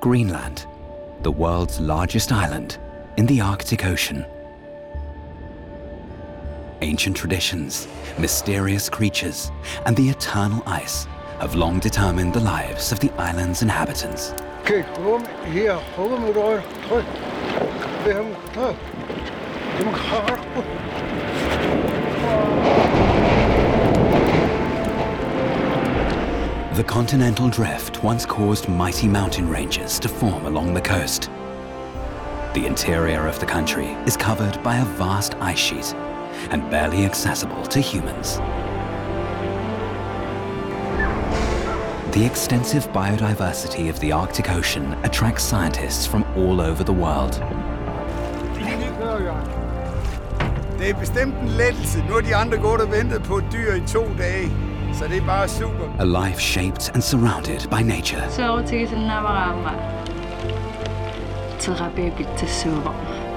Greenland, the world's largest island in the Arctic Ocean. Ancient traditions, mysterious creatures, and the eternal ice have long determined the lives of the island's inhabitants. The continental drift once caused mighty mountain ranges to form along the coast. The interior of the country is covered by a vast ice sheet and barely accessible to humans. The extensive biodiversity of the Arctic Ocean attracts scientists from all over the world. Det er bestemt en lettelse. Nu har de andre gået og ventet på et dyr i 2 dage, så det er bare super. A life shaped and surrounded by nature. Suotiisena varaamme. Terapiapittä suovamme.